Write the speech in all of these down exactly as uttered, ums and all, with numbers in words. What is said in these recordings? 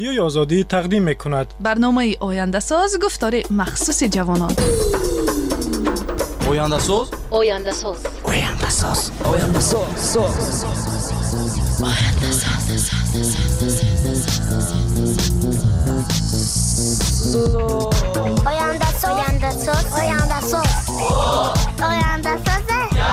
رادیوی آزادی تقدیم می‌کند برنامه آینده ساز گفتار مخصوص جوانان. آینده ساز آینده ساز آینده ساز آینده ساز آینده ساز آینده ساز آینده ساز آینده ساز آینده ساز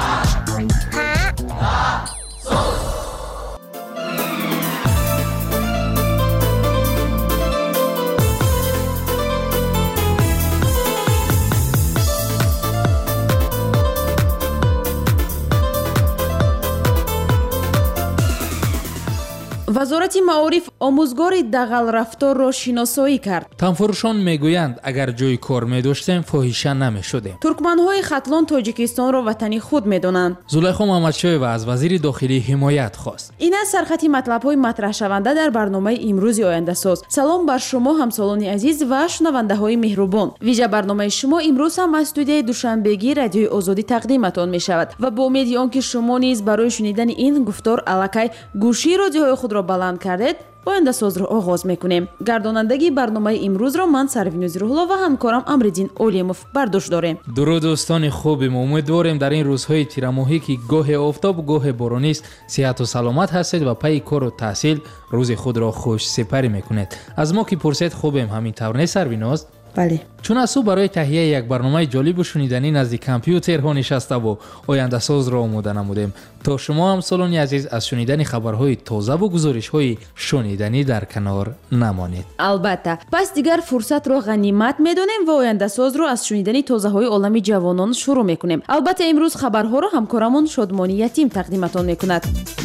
вазорати маориф омӯзгори дағалрафторро шиносоӣ кард. танфурӯшон мегӯянд агар ҷойи кор медоштем фоҳиша намешудем. туркманҳои хатлон тоҷикистонро ватани худ медонанд. зулайхо маҳмадшоева аз вазири дохилӣ ҳимоят хост. ин аст сархати матлабҳои матраҳшаванда дар барномаи имрӯзи ояндасоз. салом бар шумо ҳамсолони азиз ва шунавандаҳои меҳрубон. виҷа барномаи шумо имрӯз ҳам аз студияи душанбегӣ радиои озодӣ тақдиматон мешавад ва бо умеди он ки шумо низ барои шунидани ин гуфтор аллакай гӯшии радиоҳои худро баланд кардед, ояндасозро оғоз мекунем. гардонандаги барномаи имрӯзро ман Сарвинузи Рӯҳулло ва ҳамкорам Амриддин Олимов бардошт дорем. дуруд дӯстони хуби мо, умедворем дар ин рӯзҳои тирамоҳӣ ки гоҳе офтоб гоҳе боронист сеҳату саломат ҳастед ва пайи кору таҳсил рӯзи худро хушсипарӣ мекунед. аз мо ки пурсед хубем ҳамин тавр не Сарвиноз? бале. чун аз су барои таҳияи як барномаи ҷолибу шуниданӣ назди компютерҳо нишаставу ояндасозро омода намудем то шумо ҳамсолони азиз аз шунидани хабарҳои тозаву гузоришҳои шуниданӣ дар канор намонед. албатта, пас дигар фурсатро ғанимат медонем ва ояндасозро аз шунидани тозаҳои олами ҷавонон шурӯъ мекунем. албатта имрӯз хабарҳоро ҳамкорамон Шодмони Ятим тақдиматон мекунад.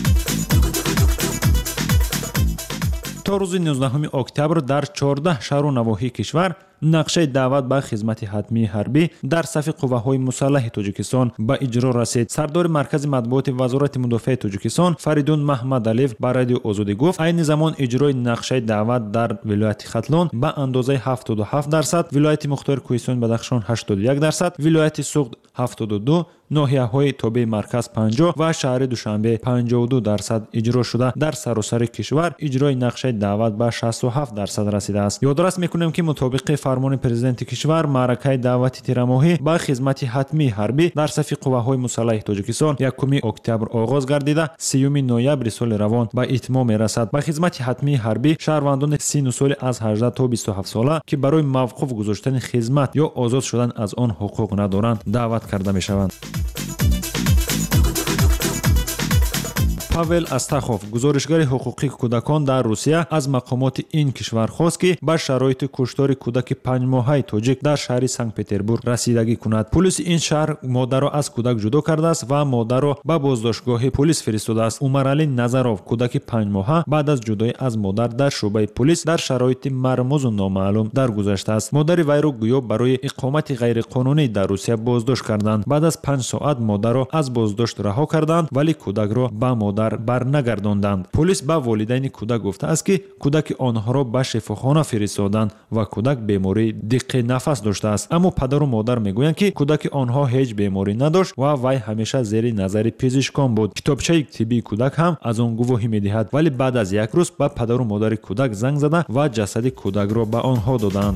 то рӯзи нуздаҳуми октябр дар чордаҳ шаҳру навоҳии кишвар нақшаи даъват ба хизмати ҳатмии ҳарбӣ дар сафи қувваҳои мусаллаҳи тоҷикистон ба иҷро расид. сардори маркази матбуоти вазорати мудофиаи тоҷикистон Фаридун Маҳмадалиев ба радиои Озодӣ гуфт, айни замон иҷрои нақшаи даъват дар вилояти Хатлон ба андозаи ҳафтоду ҳафт дарсад, вилояти Мухтори Кӯҳистони Бадахшон ҳаштоду як дарсад, вилояти Суғд ҳафтоду ду, ноҳияҳои тобеи марказ панҷоҳ ва шаҳри Душанбе панҷоҳу ду дарсад иҷро шуда, дар саросари кишвар иҷрои нақшаи даъват ба шасту ҳафт дарсад расидааст. ёдрас мекунем ки мутобиқи фармони президенти кишвар маъракаи даъвати тирамоҳӣ ба хизмати ҳатмии ҳарбӣ дар сафи қувваҳои мусаллаҳи Тоҷикистон якуми октябр оғоз гардида сеюми ноябри соли равон ба итмом мерасад. ба хизмати ҳатмии ҳарбӣ шаҳрвандони сину соли аз ҳаждаҳ то бисту ҳафт сола ки барои мавқуф гузоштани хизмат ё озод шудан аз он ҳуқуқ надоранд даъват карда мешаванд. Павел Астахов, гузоришгари ҳуқуқи кӯдакон дар Русия, аз мақомоти ин кишвар хост ки ба шароити куштори кӯдаки панҷмоҳаи тоҷик дар шаҳри Санкт-Петербург расидагӣ кунад. Пулиси ин шаҳр модарро аз кӯдак ҷудо кардааст ва модарро ба боздоштгоҳи пулис фиристодааст. Умаралӣ Назаров, кӯдаки панҷмоҳа, баъд аз ҷудоӣ аз модар дар шӯъбаи пулис дар шароити мармӯзу номаълум даргузаштааст. модари вайро гӯё барои иқомати ғайриқонунӣ дар Русия боздошт карданд. баъд аз панҷ соат модарро аз боздошт раҳо карданд, вале кӯдакро ба модар барнагардонданд. Пулис ба волидайни кӯдак гуфтааст ки кӯдаки онҳоро ба шифохона фиристоданд ва кӯдак бемории диққи нафас доштааст. аммо падару модар мегӯянд ки кӯдаки онҳо ҳеҷ беморӣ надошт ва вай ҳамеша зери назари пизишкон буд. китобчаи тиббии кӯдак ҳам аз он гувоҳӣ медиҳад, вале баъд аз як рӯз ба падару модари кӯдак занг зада ва ҷасади кӯдакро ба онҳо доданд.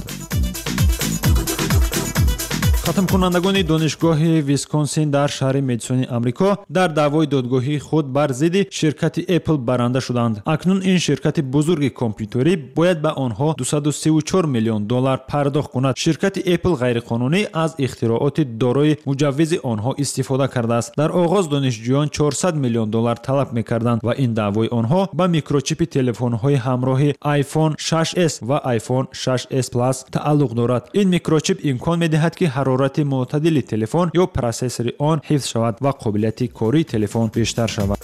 хатмкунандагони донишгоҳи Висконсин дар шаҳри Медисони Амрико дар даъвои додгоҳии худ бар зидди ширкати Apple баранда шуданд. акнун ин ширкати бузурги компютерӣ бояд ба онҳо дусаду сиву чор миллион доллар пардохт кунад. ширкати Apple ғайриқонунӣ аз ихтирооти дорои муҷаввизи онҳо истифода кардааст. дар оғоз донишҷӯён чорсад миллион доллар талаб мекарданд ва ин даъвои онҳо ба микрочипи телефонҳои ҳамроҳи iPhone шаш эс ва iPhone шаш эс Plus тааллуқ дорад. ин микрочип имкон медиҳад ки ҳарорати мӯътадили телефон ё процессори он ҳифз шавад ва қобилияти кории телефон бештар шавад.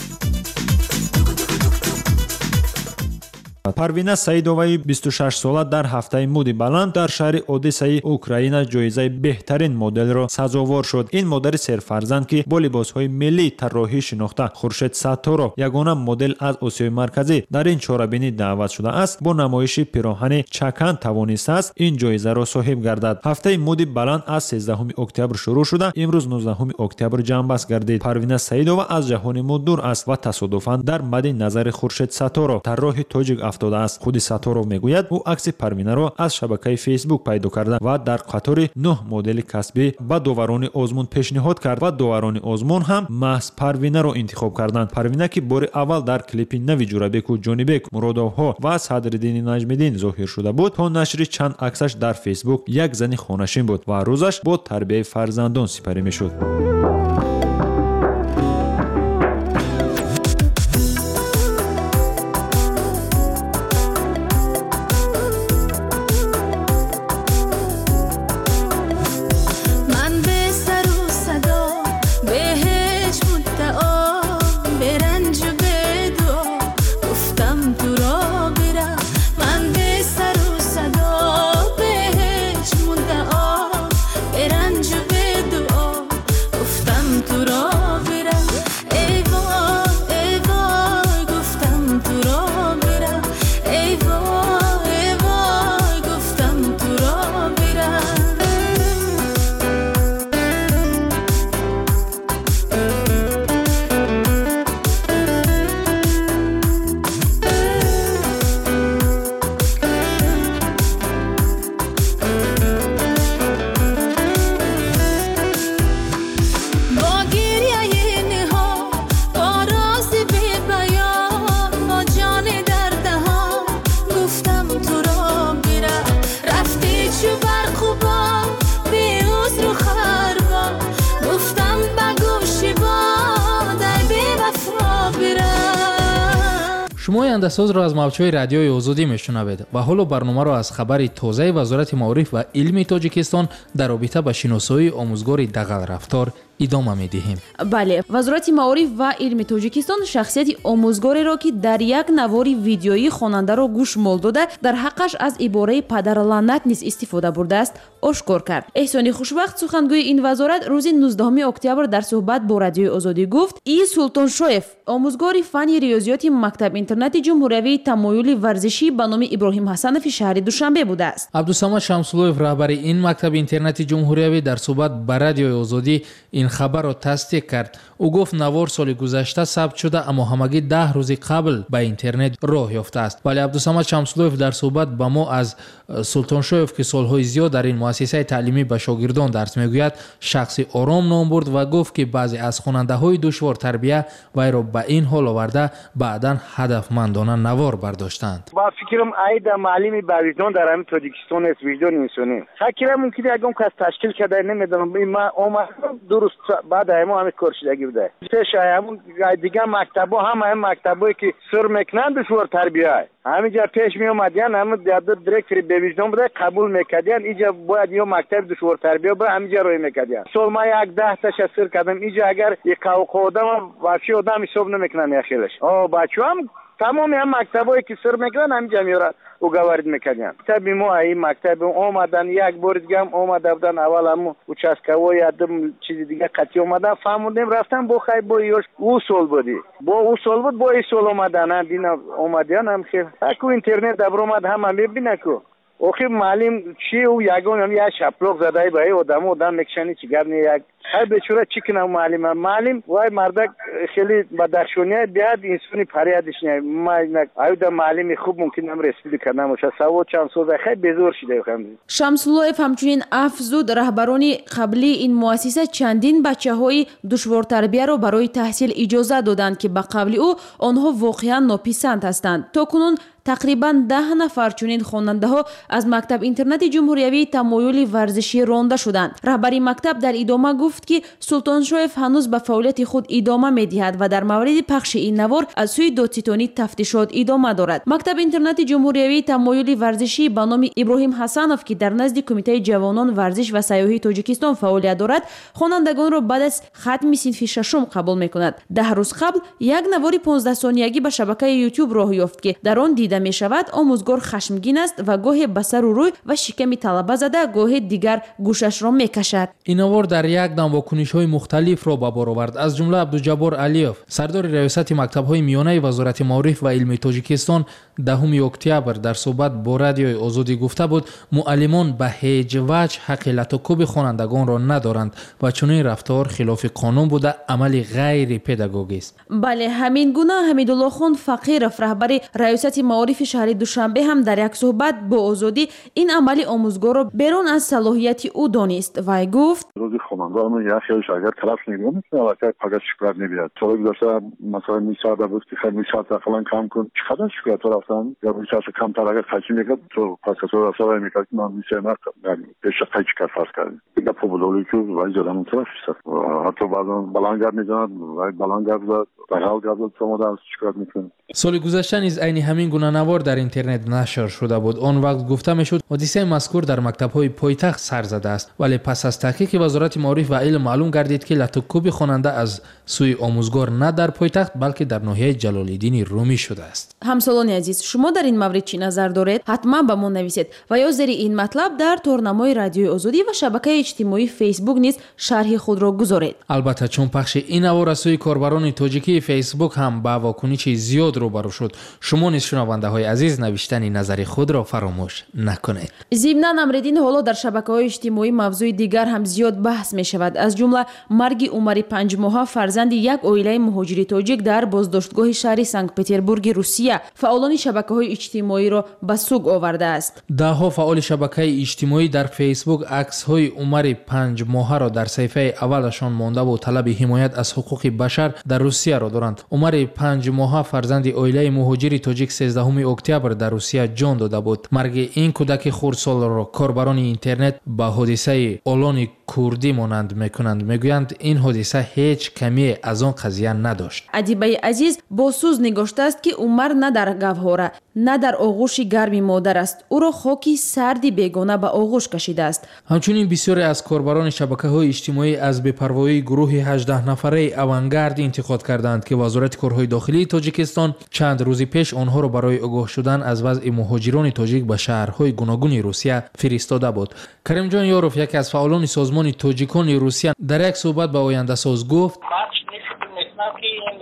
Парвина Саидоваи бисту шаш сола дар ҳафтаи муди баланд дар шаҳри Одессаи Украина ҷоизаи беҳтарин моделро сазовор шуд. ин модари серфарзанд ки бо либосҳои миллии тарроҳӣ шинохта Хуршед Сатторов, ягона модел аз Осиёи Марказӣ, дар ин чорабинӣ даъват шудааст, бо намоиши пироҳани чакан тавонистааст ин ҷоизаро соҳиб гардад. ҳафтаи муди баланд аз сездаҳуми октябр шурӯъ шуда, имрӯз нуздаҳуми октябр ҷамъбаст гардид. Парвина Саидова аз ҷаҳони муд дур аст ва тасодуфан дар мадди назари Хуршед Сатторов, тарроҳи тоҷик рафтодааст. худи Сатторов мегӯяд ӯ акси Парвинаро аз шабакаи Facebook пайдо карда ва дар қатори нӯҳ модели касбӣ ба доварони озмун пешниҳод кард ва доварони озмун ҳам маҳз Парвинаро интихоб карданд. Парвина ки бори аввал дар клипи нави Ҷурабеку Ҷонибек, Муродовҳо ва Садриддини Наҷмиддин зоҳир шуда буд, то нашри чанд аксаш дар Facebook як зани хонашин буд ва рӯзаш бо тарбияи фарзандон сипарӣ мешуд. шумо андасозро аз мавҷҳои радиои озодӣ мешунавед ва ҳоло барномаро аз хабари тозаи Вазорати маориф ва илми Тоҷикистон дар робита ба шиносоии омӯзгори дағалрафтор идома медиҳем. бале, Вазорати маориф ва илми Тоҷикистон шахсияти омӯзгореро ки дар як навори видеои хонандаро гӯшмол дода дар ҳаққаш аз ибораи падарлаънат низ истифода бурдааст ошкор кард. эҳсони хушбахт сухангӯи ин вазорат рӯзи нуздаҳуми октябр дар суҳбат бо радиои озодӣ гуфт: И Султоншоев, омӯзгори фанни риёзиёти мактаб интернати ҷумҳуриявии тамоюли варзишӣ ба номи Иброҳим Ҳасанови шаҳри Душанбе будааст. Абдусамад Шамсуллоев, раҳбари ин мактаби интернати ҷумҳуриявӣ, дар суҳбат ба радиои озодӣ ин хабарро тасдиқ кард. ӯ гуфт навор соли гузашта сабт шуда, аммо ҳамагӣ даҳ рӯзи қабл ба интернет роҳ ёфтааст. вале Абдусамад Шамсуллоев дар суҳбат ба мо аз Султоншоев, ки солҳои зиёд дар ин муассисаи таълимӣ ба шогирдон дарс мегӯяд, шахси ором ном бурд ва гуфт, ки баъзе аз хонандаҳои душвор тарбия вайро ба ин ҳол оварда баъдан ҳадафмандона навор бардоштанд. ба фикрам айда маълими ба виҷдон дар ҳамин Тоҷикистон аст, виҷдони инсонӣ. фикрам мумкин ягон кас ташкил карда, намедонам, ма омадам дуруст баъд ҳамон ҳамин кор шудагӣ буда. пеш ҳамон дигар мактабо, ҳама ҳамин мактабое ки сур мекунанд душвор тарбия, ҳаминҷа пеш меомадиян, ҳамин директори бевиҷдон буда қабул мекардиян, инҷа бояд ё мактаби душвор тарбия буда, ҳаминҷа роҳ мекардиян. сол ма як даҳташа сир кардам, инҷа агар и қавқо одам вафши одам ҳисоб намекунам яхелаш. о бачаам тамоми ҳам мактабое ки сир мекунанд ҳаминҷа меёра угаварид мекардиян. таби мо аи мактаби омадан як бори дигам омада будан, аввал ҳамо участкавои адам чизи дига қатъи омадан фаҳмудем, рафтам бо хай бо ёш у сол буди. бо у сол буд, бо и сол омадан, дина омадиян ҳам хел. Аку интернет дабромад ҳама мебинаку. охир маълим чи ӯ ягон як шаплоқ задаи ба одамо одам мекишани чӣ гап не як ҳай бечора чӣ кунам маълима маълим вай мардак хеле ба даршония бияд инсони париядишня ма аюда маълими хуб мумкинам республика намоша савод чанд соза хай безор шидаем. Шамсуллоев ҳамчунин афзуд раҳбарони қаблии ин муассиса чандин бачаҳои душвортарбияро барои таҳсил иҷоза доданд ки ба қавли ӯ онҳо воқеан нописанд ҳастанд. То кунун тақрибан даҳ нафар чунин хонандаҳо аз мактаб интернати ҷумҳуриявии тамоюли варзишӣ ронда шуданд. раҳбари мактаб дар идома гуфт, ки Султоншоев ҳанӯз ба фаъолияти худ идома медиҳад ва дар мавриди пахши ин навор аз сӯи додситонӣ тафтишот идома дорад. мактаби интернати ҷумҳуриявии тамоюли варзишӣ ба номи Иброҳим Ҳасанов, ки дар назди Кумитаи ҷавонон, варзиш ва сайёҳии Тоҷикистон фаъолият дорад, хонандагонро баъд аз хатми синфи шашум қабул мекунад. даҳ рӯз қабл як навори понздаҳсониягӣ ба шабакаи YouTube роҳ ёфт, ки дар он дида мешавад омӯзгор хашмгин аст ва гоҳе ба сару рӯй ва шиками талаба зада, гоҳе дигар гӯшашро мекашад. ин навор дар як هم واکنش‌های مختلف را به بار آورد. از جمله عبدالجبار علیوف سردار ریاست مکتب‌های میانه وزارت معارف و علم تاجیکستان دهم اکتبر در صحبت با رادیوی آزادی گفته بود معلمان به هیچ وجه حق لطوکوب خوانندگان را ندارند و چنین رفتار خلاف قانون بوده عمل غیر پداگوگی است. بله همین گونه حمیدالله خان فقیرов رهبر ریاست معارف شهر دوشنبه هم در یک صحبت با آزادی این عمل آموزگار را بیرون از صلاحیت او دانست و گفت روزی خوانندگان یا خیلی اگر طرف نمی‌کنه البته پاگه شکر نمیاد. چرا گذاشته مثلا میساعد بود که خیلی میساعد فلان کام کن چقدر شکر تو رفتن یا میساعد کم تر اگر خرچی میکرد تو پس تو رساله میکرد من میساعد یعنی پیش خیلی چکر فرض کرد دیگه پوبلولی که وای جلوی اون طرف است حتی بعضا بلانگر میزند وای بلانگر زد بغل گرد شما در شکر میکنه. سال گذشته نیز عین همین گونه نوار در اینترنت نشر شده بود. آن وقت گفته میشد حادثه مذکور در مکتب‌های پایتخت سر زده است ولی پس از تحقیق وزارت معارف و علم معلوم گردید که لطوکوب خواننده از سوی آموزگار نه در پایتخت بلکه در ناحیه جلال‌الدین رومی شده است. همسالان عزیز شما در این مورد چی نظر دارید؟ حتما به ما نویسید و یا زیر این مطلب در تورنمای رادیوی آزادی و شبکه اجتماعی فیسبوک نیز شرح خود را گذارید. البته چون پخش این نوار از سوی کاربران تاجیکی فیسبوک هم با واکنش زیاد روبرو شد شما نیز شنونده‌های عزیز نوشتن نظر خود را فراموش نکنید. ضمناً امردین حالا در شبکه‌های اجتماعی موضوع دیگر هم زیاد بحث می شود از جمله مرگ عمر پنج ماهه فرزند یک عائله مهاجری تاجیک در بازداشتگاه شهر سنت پتربورگ روسیه فعالان شبکه‌های اجتماعی را به سوگ آورده است. ده‌ها فعال شبکه اجتماعی در فیسبوک عکس‌های عمر پنج ماهه را در صفحه اولشان مانده و طلب حمایت از حقوق بشر در روسیه را دارند. عمر پنج ماهه فرزند عائله مهاجری تاجیک سیزدهم اکتبر در روسیه جان داده بود. مرگ این کودک خردسال را کاربران اینترنت با حادثه آلان کردی مانند میکنند. میگویند این حادثه هیچ کمی از آن قضیه نداشت. ادیبه عزیز با سوز نگاشته است که عمر نه در گوهره نه در آغوش گرمی مادر است او را خاکی سردی بیگانه به آغوش کشیده است. همچنین بسیاری از کاربران شبکه‌های اجتماعی از بی‌پروایی گروه هجده نفره اوانگارد انتقاد کردند که وزارت کارهای داخلی تاجیکستان چند روز پیش آنها را برای آگاه شدن از وضع مهاجران تاجیک به شهرهای گوناگون روسیه فرستاده بود. کریم جان یاروف یکی از فعالان سازمان تاجیکان روسیه در یک صحبت به آینده ساز گفت که این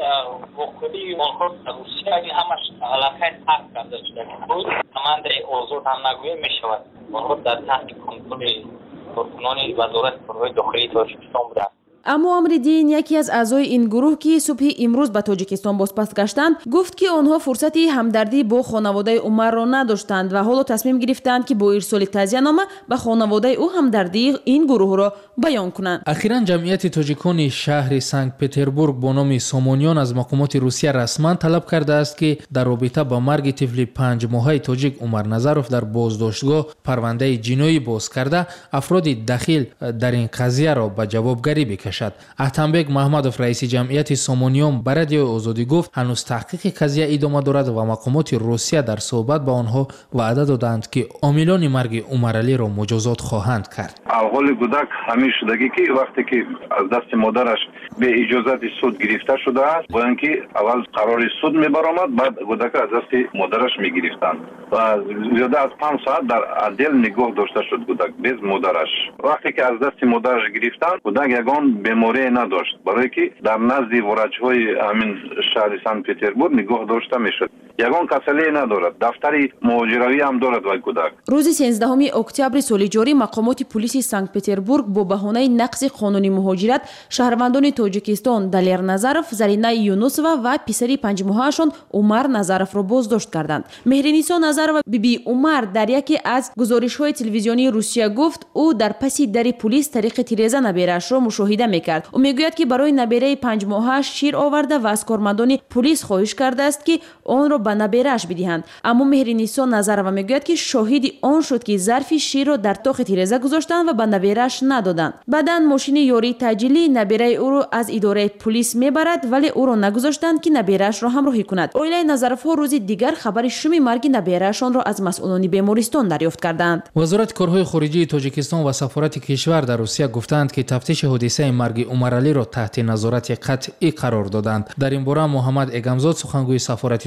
وقتی آنها روسیه همش علاقه حق کرده شده بود همانده آزاد هم نگویه می شود آنها در تحت کنترل کارکنان وزارت کارهای داخلی تاجیکستان بودند. اما امردین یکی از اعضای این گروه که صبح امروز به تاجیکستان بازپس گشتند گفت که آنها فرصتی همدردی با خانواده عمر را نداشتند و حالا تصمیم گرفتند که با ارسال تعزیه‌نامه به خانواده او همدردی این گروه را بیان کنند. اخیراً جمعیت تاجیکان شهر سنت پتربورگ با نام سامونیان از مقامات روسیه رسما طلب کرده است که در رابطه با مرگ طفل پنج ماهه تاجیک عمر نظروف در بازداشتگاه پرونده جنایی باز کرده افراد دخیل در این قضیه را به جوابگری بکشند. احتمبک محمدوف رئیس جمعیت سامونیان به رادیو آزادی گفت هنوز تحقیق قضیه ادامه دارد و مقامات روسیه در صحبت با آنها وعده دادند که عاملان مرگ عمر علی را مجازات خواهند کرد. اول کودک همین شدگی که وقتی که از دست مادرش به اجازت سود گرفته شده است با اینکه اول قرار سود میبرآمد بعد کودک از دست مادرش میگرفتند و زیاده از پنج ساعت در عدل نگاه داشته شد کودک bez مادرش. وقتی که از دست مادرش گرفتند کودک یگان بیماری نداشت برای که در نزد وراج‌های همین شهر سنت پتربورگ نگاه داشته میشد. یگان کسلی ندارد. دفتر مهاجروی هم دارد وای کودک. روز سیزدهم اکتبر سال جاری مقامات پلیس سنت پتربورگ با بهانه نقض قانون مهاجرت شهروندان تاجیکستان دلیر نظروف، زرینه یونوسова و پسری پنج ماهه‌شان عمر نظروف را بازداشت کردند. مهرنیسا نظرova بیبی عمر در یکی از گزارش‌های تلویزیونی روسیه گفت او در پس در پلیس طریق تیرزه نبیرش را مشاهده میکرد. او میگوید که برای نبیره پنج ماهه‌اش شیر آورده و از کارمندان پلیس خواهش کرده است که آن را به نبیرش بدهند. اما مهرنیسا نظرova میگوید که شاهد آن شد که ظرف شیر را در تاق تیرزه گذاشتند و به نبیرش ندادند. بعداً ماشین یاری تجلی نبیره او را از اداره پلیس میبرد ولی او را نگذاشتند که نبیرش را همراهی کند. عائله نظروف‌ها روز دیگر خبر شوم مرگ نبیره‌شان را از مسئولان بیمارستان دریافت کردند. وزارت کارهای خارجه تاجیکستان و سفارت کشور در روسیه گفتند که تفتیش حادثه مرگ عمر علی را تحت نظارت قطعی قرار دادند. در این باره محمد اگمزاد سخنگوی سفارت تاجیکستان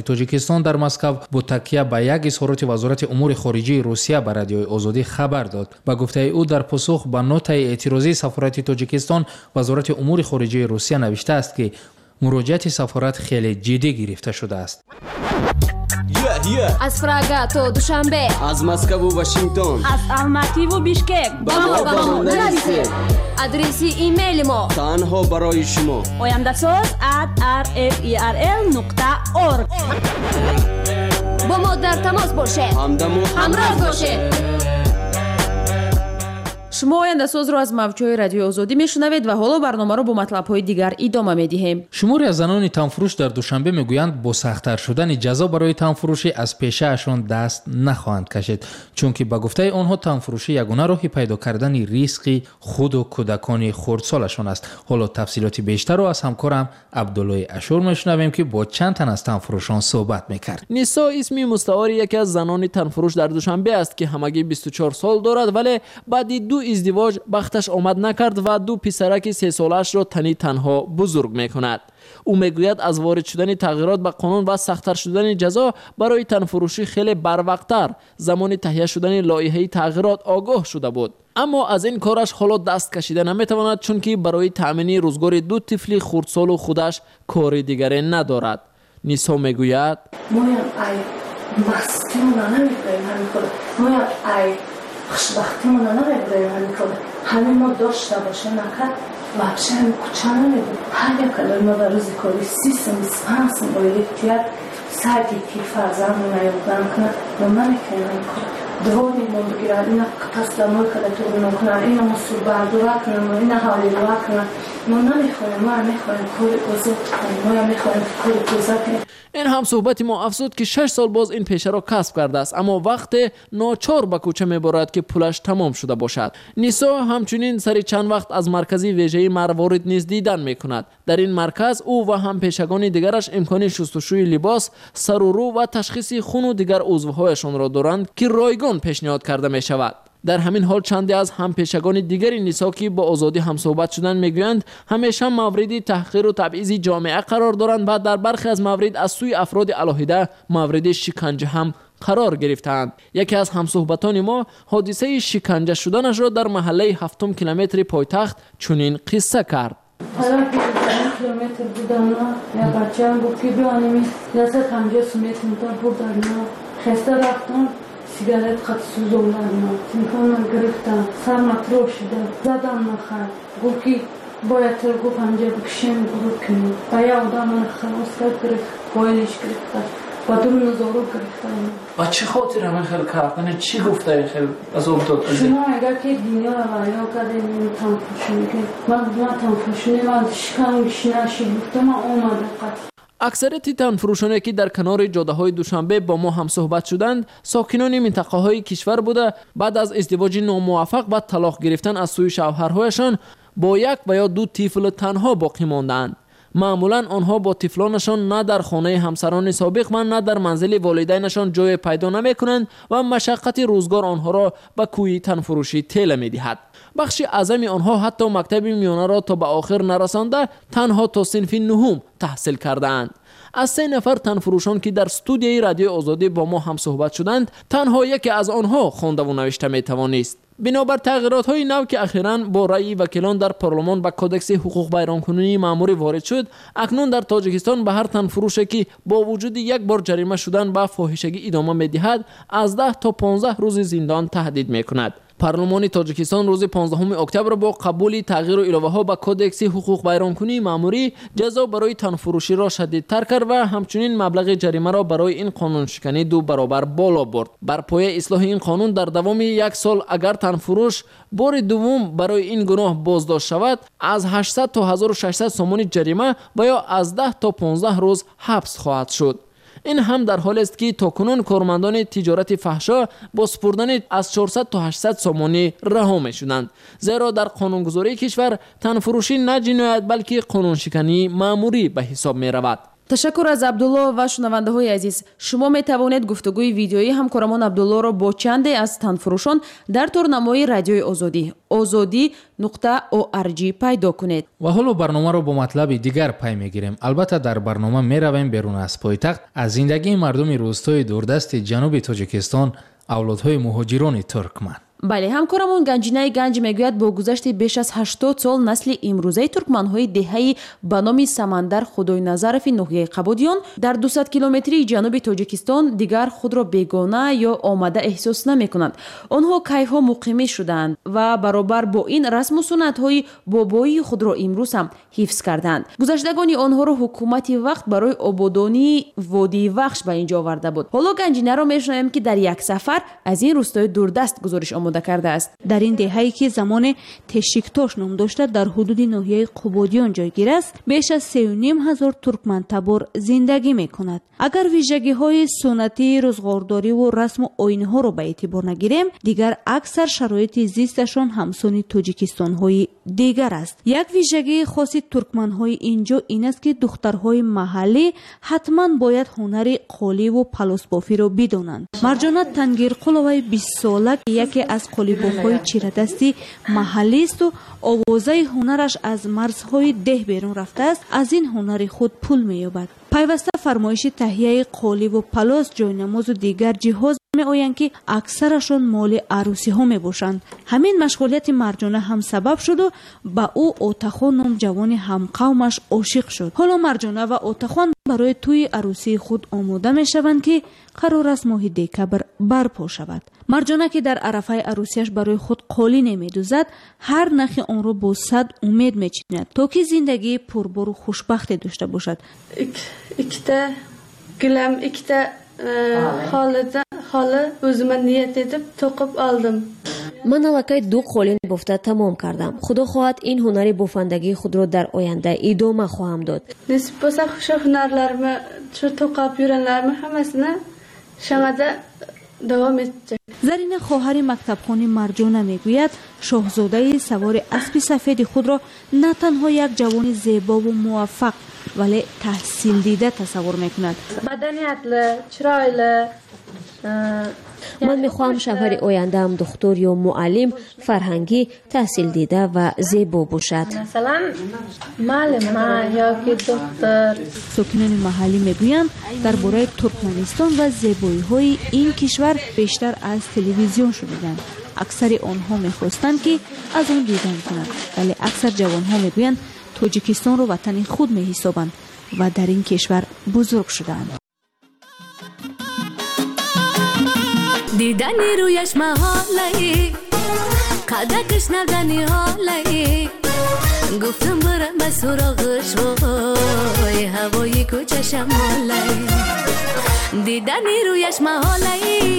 тоҷикистон дар Москва бо такя ба як изҳороти вазорати умури хориҷии Русия ба радиои Озодӣ хабар дод. Ба гуфтаи ӯ дар посух ба нотаи эътирозии сафорати Тоҷикистон вазорати умури хориҷии Русия навиштааст ки муроҷиати сафорат хеле ҷиддӣ гирифта шудааст. از پراگا تا دوشنبه، از مسکو و واشنگتن، از الماتی و بیشکک با ما با ما نویسید. آدرسی ایمیل ما تنها برای شما oyandasuz at r f e r l نقطه org. با ما در تماس باشید، همراه باشید. шумо ояндасозро аз мавҷҳои радиои озодӣ мешунавед ва ҳоло барномаро бо матлабҳои дигар идома медиҳем. шуморе аз занони танфурӯш дар душанбе мегӯянд бо сахттар шудани ҷазо барои танфурӯшӣ аз пешаашон даст нахоҳанд кашед, чунки ба гуфтаи онҳо танфурӯшӣ ягона роҳи пайдо кардани ризқи худу кӯдакони хурдсолашон аст. ҳоло тафсилоти бештарро аз ҳамкорам абдуллои ашур мешунавем ки бо чанд тан аз танфурӯшон суҳбат мекард. нисо исми мустаори яке аз занони танфурӯш дар душанбе аст ки ҳамагӣ бисту чор сол дорад, вале баъди ду издивоҷ бахташ омад накард ва ду писараки сесолаашро тани танҳо бузург мекунад. ӯ мегӯяд аз ворид шудани тағйирот ба қонун ва сахттар шудани ҷазо барои танфурӯшӣ хеле барвақттар замони таҳия шудани лоиҳаи тағйирот огоҳ шуда буд. аммо аз ин кораш ҳоло даст кашида наметавонад, чунки барои таъмини рӯзгори ду тифли хурдсолу худаш кори дигаре надорад. нисо мегӯяд: خوشبختیمون رو نمیبریم همین کاره همین ما داشته باشه نکرد وحشه همین کچه نمیدیم هر یک کلر ما در روزی کاری سی سم بیس پنج سم باید توید سردی که فرزن رو نیادن کنه و من کنه این کار دوانی من بگیرد اینا پس دمای کده تو رو نکنه اینا مسئول بردوه کنه اینا حالی روه کنه ما نمیخوایم ما نمیخوایم کاری گذار کنیم ما نمیخوایم کاری گذار کنیم. این هم صحبت ما افزود که شش سال باز این پیشه را کسب کرده است، اما وقت ناچار به کوچه میبرد که پولش تمام شده باشد. نیسا همچنین سری چند وقت از مرکزی ویژه‌ای مروارید نیز دیدن میکند. در این مرکز او و هم پیشگان دیگرش امکان شستشوی لباس، سر و رو و تشخیص خون و دیگر عضوهایشان را دارند که رایگان پیشنهاد کرده می شود. در همین حال چندی از هم پیشگان دیگری نیسا که با آزادی هم صحبت شدن میگویند همیشه موردی تحقیر و تبعیض جامعه قرار دارند و در برخی از موارد از سوی افراد علاهیده مورد شکنجه هم قرار گرفتند. یکی از همصحبتان ما حادثه شکنجه شدنش را در محله هفتم کیلومتر پایتخت چنین قصه کرد. حالا که کیلومتر بودم یا بچه هم بود که بیانیم لحظه پنجاه متر مدار بودن خسته رفتم سیگارت خط سوزوندن تلفنم گرفتم سرم تروشیدم زدم نخر گفت که باید تر گفت همجا بکشیم گروه کنیم و یه آدم من خلاص کرد گرفت بایلش گرفتن و دو نزارو گرفتن. و چی خاطر همه خیلی کردن؟ چی گفته این خیلی از اون داد؟ شما اگر که دنیا رو غیا کرده این تنفشونی که من من تنفشونی من شکنگش نشی گفتم من اومده قطع. اکثریت تنفروشانی که در کنار جاده‌های دوشنبه با ما هم صحبت شدند ساکنان منطقه‌های کشور بوده بعد از ازدواج ناموفق و طلاق گرفتن از سوی شوهرهایشان با یک و یا دو طفل تنها باقی ماندند. معمولا آنها با طفلانشان نه در خانه همسران سابق و نه در منزل والدینشان جای پیدا نمی‌کنند و مشقت روزگار آنها را به کوی تنفروشی تیله می‌دهد. بخشی اعظم آنها حتی مکتب میانه را تا به آخر نرسانده تنها تا صنف نهم تحصیل کردند. از سه نفر تنفروشان که در استودیوی رادیو آزادی با ما هم صحبت شدند تنها یکی از آنها خوانده و نوشته میتوانست. بنابر تغییرات های نو که اخیراً با رأی وکیلان در پارلمان به کودکس حقوق بیانکنی ماموری وارد شد، اکنون در تاجیکستان به هر تنفروشی که با وجود یک بار جریمه شدن به فاحشگی ادامه میدهد از ده تا پانزده روز زندان تهدید میکند. پارلمان تاجیکستان روز پانزدهم اکتبر با قبول تغییر و الوه ها به کودکس حقوق بیانکنی ماموری جزا برای تنفروشی را شدیدتر کرد و همچنین مبلغ جریمه را برای این قانون شکنی دو برابر بالا برد. بر پایه اصلاح این قانون در دوام یک سال اگر تنفروش بار دوم برای این گناه بازداشت شود از هشتصد تا هزار و ششصد سومانی جریمه و یا از ده تا پانزده روز حبس خواهد شد. این هم در حال است که تاکنون کارمندان تجارت فحشا با سپردن از چهارصد تا هشتصد سامانی رها می شدند، زیرا در قانونگذاری کشور تنفروشی نه جنایت بلکه قانون شکنی مأموری به حساب می رود. ташаккур аз абдулло ва шунавандаҳои азиз. Шумо метавонед гуфтугӯи видеои ҳамкорамон Абдуллоро бо чанде аз танфурӯшон дар торнамои радиои Озодӣ озодӣ нуқта орг пайдо кунед. ва ҳоло барномаро бо матлаби дигар пай мегирем. албатта дар барнома меравем берун аз пойтахт аз зиндагии мардуми рӯстои дурдасти ҷануби Тоҷикистон, авлодҳои муҳоҷирони туркман. бале, ҳамкорамон Ганҷинаи Ганҷ мегӯяд бо гузашти беш аз ҳаштод сол насли имрӯзаи туркманҳои деҳаи ба номи Самандар Худойназарови ноҳияи Қабудиён дар дусад километрии ҷануби Тоҷикистон дигар худро бегона ё омада эҳсос намекунанд. онҳо кайҳо муқимӣ шудаанд ва баробар бо ин расму суннатҳои бобоии худро имрӯз ҳам ҳифз кардаанд. Гузаштагони онҳоро ҳукумати вақт барои ободонии водии Вахш ба инҷо оварда буд. ҳоло Ганҷинаро мешунавем ки дар як сафар аз ин рӯстои дурдаст гузориш омода карда аст. дар ин деҳае ки замоне Тешиктош ном дошта дар ҳудуди ноҳияи Қубодиён ҷойгир аст, беш аз сею ним ҳазор туркмантабор зиндагӣ мекунад. агар вижагиҳои суннатии рӯзғордориву расму оинҳоро ба эътибор нагирем, дигар аксар шароити зисташон ҳамсони тоҷикистонҳои дигар аст. як вижагии хоси туркманҳои инҷо ин аст ки духтарҳои маҳаллӣ ҳатман бояд ҳунари қоливу палосбофиро бидонанд. Марҷона Тангирқуловаи бист сола яке аз қолибофҳои чирадасти маҳаллисту овозаи ҳунараш аз марзҳои деҳ берун рафтааст, аз ин ҳунари худ пул меёбад. пайваста фармоиши таҳияи қоливу палос, ҷойнамозу дигар ҷиҳоз меоянд ки аксарашон моли арӯсиҳо мебошанд. ҳамин машғулияти Марҷона ҳам сабаб шуду ба ӯ Отахон ном ҷавони ҳамқавмаш ошиқ шуд. ҳоло Марҷона ва Отахон барои тӯи арӯсии худ омода мешаванд ки қарор аст моҳи декабр барпо шавад. Марҷона ки дар арафаи арӯсияш барои худ қолине медӯзад, ҳар нахи онро бо сад умед мечинад, то ки зиндагии пурбору хушбахте дошта бошад. ikkita gilam, ikkita holida holi o'zimga niyat etib to'qib oldim. ман аллакай ду қолин бофта тамом кардам. худо хоҳад ин ҳунари бофандагии худро дар оянда идома хоҳам дод. Насиб bo'lsa shu hunarlarimni, shu to'qab yurganlarimni hammasini shamada davom etdi. Зарина хоҳари мактабхони Марҷона мегӯяд, шоҳзодаи савори аспи сафеди худро на танҳо як ҷавони зебову муваффақ, вале таҳсилдида тасаввур мекунад. Маданiyatli, chiroyli. ман мехоҳам шавҳари ояндаам духтур ё муаллим, фарҳангӣ, таҳсилдида ва зебо бошад. Масалан, муаллима ёки духтур. сокинони маҳаллӣ мегӯянд, дар бораи Туркманистон ва зебоиҳои ин кишвар бештар аз телевизион шуниданд. аксари онҳо мехостанд ки аз он дидан кунанд, вале аксар ҷавонҳо мегӯянд Тоҷикистонро ватани худ меҳисобанд ва дар ин кишвар бузург шудаанд. دیدنی رویش محاله قدکش نبدنی حاله گفتم برم به سراغش وای هوای کوچه شماله دیدنی رویش محاله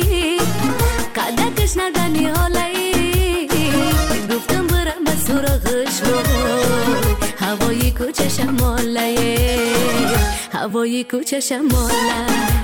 قدکش نبدنی حاله گفتم برم به سراغش وای هوای کوچه شماله هوای کوچه شماله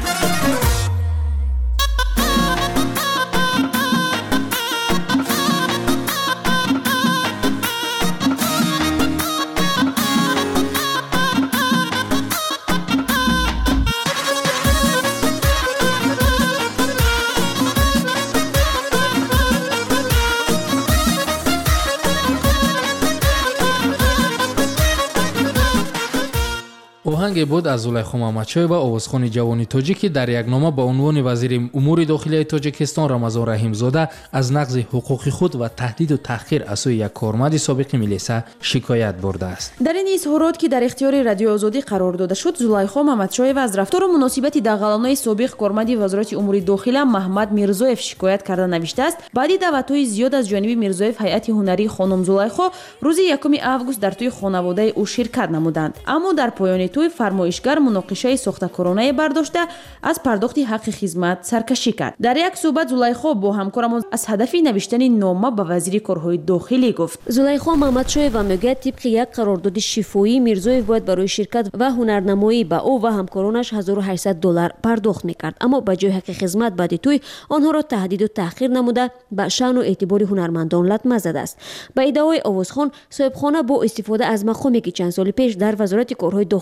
оҳанге буд аз Зулайхо Мамадшоева, овозхони ҷавони тоҷик, ки дар як нома ба унвони вазири умури дохилияи Тоҷикистон Рамазон Раҳимзода аз нақзи ҳуқуқи худ ва таҳдиду таҳқир аз сӯи як кормарди собиқи милиса шикоят бурдааст. дар ин изҳорот, ки дар ихтиёри Радиои Озодӣ қарор дода шуд, Зулайхо Мамадшоева аз рафтору муносибати дағаланои собиқ кормарди Вазорати умури дохила Маҳмад Мирзоев шикоят карда навиштааст. баъди даъватҳои зиёд аз ҷониби Мирзоев, ҳайати ҳунарии хонум Зулайхо рӯзи якуми август дар тӯи хонаводаи ӯ ширкат намуданд. аммо дар поёни тӯй фармоишгар муноқишаи сохтакоронае бардошта аз пардохти ҳаққи хизмат саркашӣ кард. дар як суҳбат Зулайхо бо ҳамкорамон аз ҳадафи навиштани нома ба вазири корҳои дохилӣ гуфт. Зулайхо Мамадшоева мегӯяд, тибқи як қарордоди шифоӣ Мирзоев бояд барои ширкат ва ҳунарнамоӣ ба ӯ ва ҳамкоронаш ҳазору ҳаштсад доллар пардохт мекард, аммо ба ҷои ҳаққи хизмат баъди тӯй онҳоро таҳдиду таҳқир намуда ба шаъну эътибори ҳунармандон латма задааст. ба иддаои овозхон, соҳибхона бо истифода аз мақоме ки чанд соли пеш дар Вазорати корҳои дохила дошта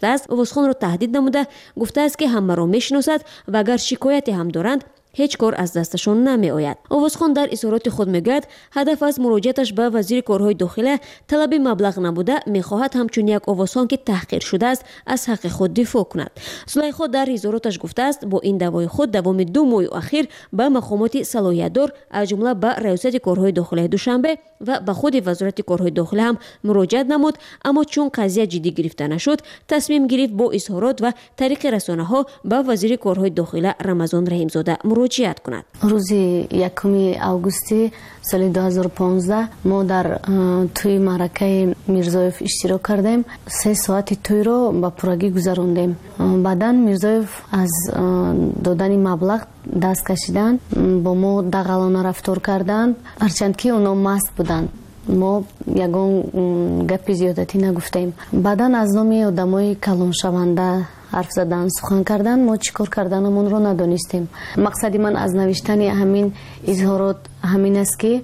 است اووزخونро таҳдид намуда гуфтааст ки ҳамаро мешиносад ва агар шикояте ҳам доранд ҳеҷ кор аз дасташон намеояд. Овозхон дар изҳороти худ мегӯяд ҳадаф аз муроҷиаташ ба вазири корҳои дохила талаби маблағ набуда мехоҳад ҳамчун як овозхон ки таҳқир шудааст аз ҳаққи худ дифоъ кунад. Зулайхо дар изҳороташ гуфтааст бо ин давои худ давоми ду моҳи ахир ба мақомоти салоҳиятдор аз ҷумла ба раёсати корҳои дохилаи Душанбе ва ба худи вазорати корҳои дохила ҳам муроҷиат намуд, аммо чун қазия ҷиддӣ гирифта нашуд, тасмим гирифт бо изҳорот ва тариқи расонаҳо ба вазири корҳои дохила Рамазон Раҳимзода муроҷиат кунад. рӯзи якуми августи соли ду ҳазору понздаҳ мо дар тӯи маъракаи Мирзоев иштирок кардем. се соати тӯйро ба пуррагӣ гузарондем. баъдан Мирзоев аз додани маблағ даст кашиданд, бо мо дағалона рафтор карданд, ҳарчанд ки онҳо маст буданд. мо ягон гапи зиёдатӣ нагуфтем. баъдан аз номи одамои калоншаванда ҳарф задан, сухан кардан, мо чӣ кор карданамонро надонистем. мақсади ман аз навиштани ҳамин изҳорот ҳамин аст ки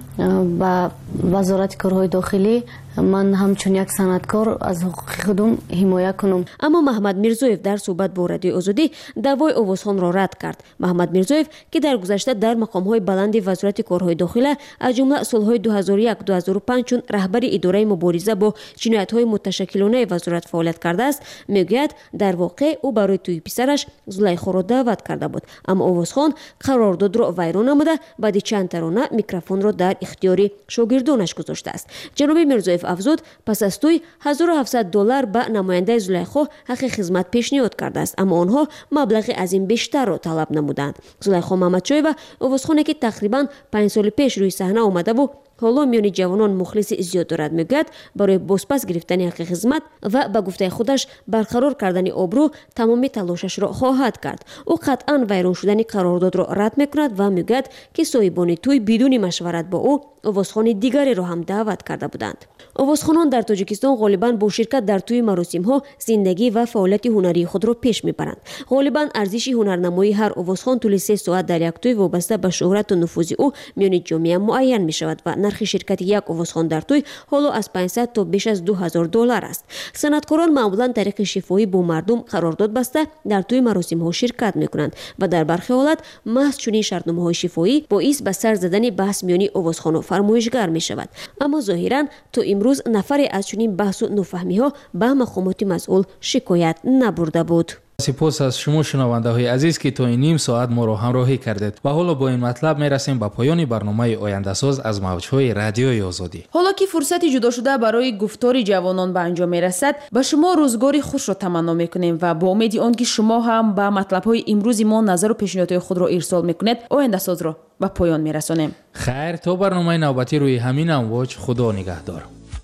ба вазорати корҳои дохилӣ ман ҳамчун як санъаткор аз ҳуқуқи худум ҳимоя кунам. аммо Маҳмад Мирзоев дар суҳбат бо Радиои Озодӣ давои Овозхонро рад кард. Маҳмад Мирзоев ки дар гузашта дар мақомҳои баланди вазорати корҳои дохила аз ҷумла солҳои ду ҳазору як - ду ҳазору панҷ чун раҳбари идораи мубориза бо ҷиноятҳои муташаккилонаи вазорат фаъолият кардааст, мегӯяд дар воқеъ ӯ барои тӯи писараш Зулайхоро даъват карда буд. аммо Овозхон қарордодро вайрон намуда баъди чанд тарона микрофонро дар ихтиёри шогирдонаш гузоштааст. ҷаноби Мирзоев афзуд пас аз тӯй ҳазору ҳафтсад доллар ба намояндаи Зулайхо ҳаққи хизмат пешниҳод кардааст, аммо онҳо маблағи аз ин бештарро талаб намуданд. Зулайхо Маҳмадшоева овозхоне ки тақрибан панҷ соли пеш рӯи саҳна омадаву ҳоло миёни ҷавонон мухлиси зиёд дорад, мегӯяд барои бозпас гирифтани ҳаққи хизмат ва ба гуфтаи худаш барқарор кардани обрӯ тамоми талошашро хоҳад кард. ӯ қатъан вайрон шудани қарордодро рад мекунад ва мегӯяд ки соҳибони тӯй бидуни машварат бо ӯ овозхони дигареро ҳам даъват карда буданд. овозхонон дар Тоҷикистон ғолибан бо ширкат дар тӯи маросимҳо зиндагӣ ва фаъолияти ҳунарии худро пеш мебаранд. ғолибан арзиши ҳунарнамоии ҳар овозхон тӯли се соат дар як тӯй вобаста ба шӯҳрату нуфузи ӯ миёни ҷомеа муайян мешавад ва нархи ширкати як овозхон дар тӯй ҳоло аз панҷсад то беш аз ду ҳазор доллар аст. санъаткорон маъмулан тариқи шифоӣ бо мардум қарордод баста дар тӯи маросимҳо ширкат мекунанд ва дар бархи ҳолат маҳз чунин шартномаҳои шифоӣ боис ба сар задани баҳс миёни овозхону фармоишгар мешавад. аммо зоҳиран то имрӯз нафаре аз чунин баҳсу нуфаҳмиҳо ба мақомоти масъул шикоят набурда буд. сипос аз шумо шунавандаҳои азиз ки то ин ним соат моро ҳамроҳӣ кардед ва ҳоло бо ин матлаб мерасем ба поёни барномаи ояндасоз аз мавҷҳои Радиои Озодӣ. ҳоло ки фурсати ҷудошуда барои гуфтори ҷавонон ба анҷом мерасад, ба шумо рӯзгори хушро таманно мекунем ва бо умеди он ки шумо ҳам ба матлабҳои имрӯзи мо назару пешниҳодҳои худро ирсол мекунед, ояндасозро ба поён мерасонем. хайр, то барномаи навбатӣ рӯи ҳамин амвоҷ худо нигаҳдор.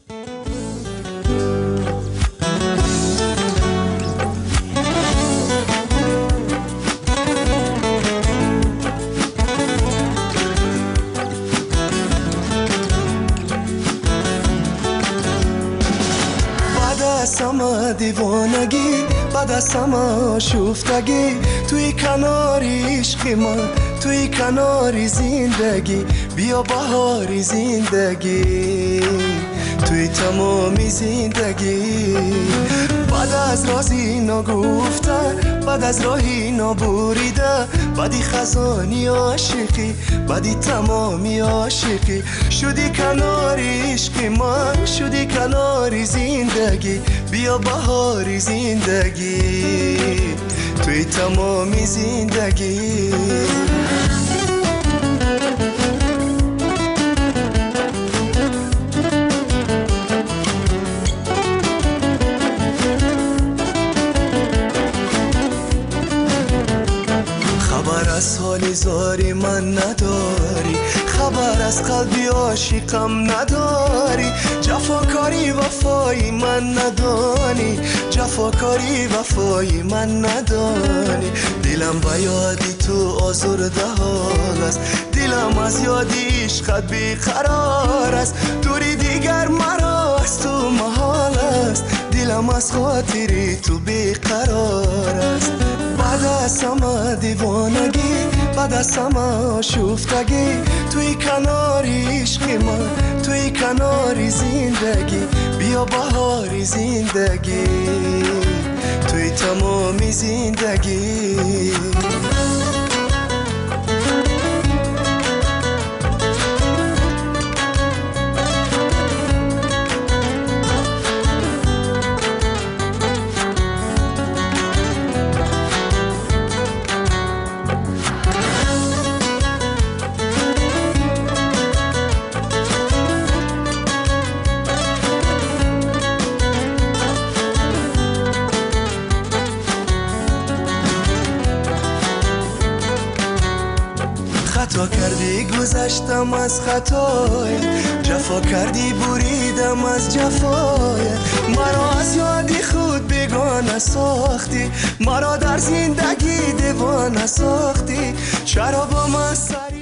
همه دیوانگی بعد از همه شوفتگی توی کناری عشق من توی کناری زندگی بیا بهاری زندگی توی تمامی زندگی بعد از رازی نگفتن بعد از راهی نبریده بعدی خزانی عاشقی بعدی تمامی عاشقی شدی کناری عشق من شدی کناری زندگی بیا بهاری زندگی توی تمامی زندگی از حال زاری من نداری خبر از قلبی عاشقم نداری جفاکاری وفایی من ندانی جفاکاری وفایی من ندانی دلم با یادی تو آزرده حال است دلم از یادی عشقت بیقرار است دوری دیگر مرا از تو محال است دلم از خاطری تو بیقرار است بعد از همه دیوانگی بعد از همه شوفتگی توی کناری عشق من توی کناری زندگی بیا بیا بهار زندگی توی تمام زندگی خطا کردی گذشتم از خطایت جفا کردی بریدم از جفایت مرا از یادی خود بیگانه ساختی مرا در زندگی دیوانه ساختی چرا با من سر